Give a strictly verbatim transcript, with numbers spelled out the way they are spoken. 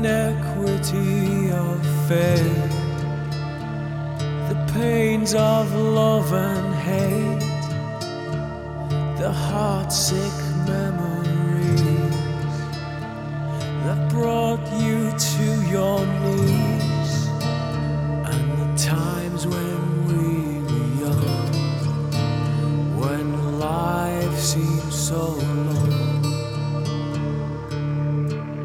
inequity of fate, the pains of love and hate, the heartsick memories that brought you to your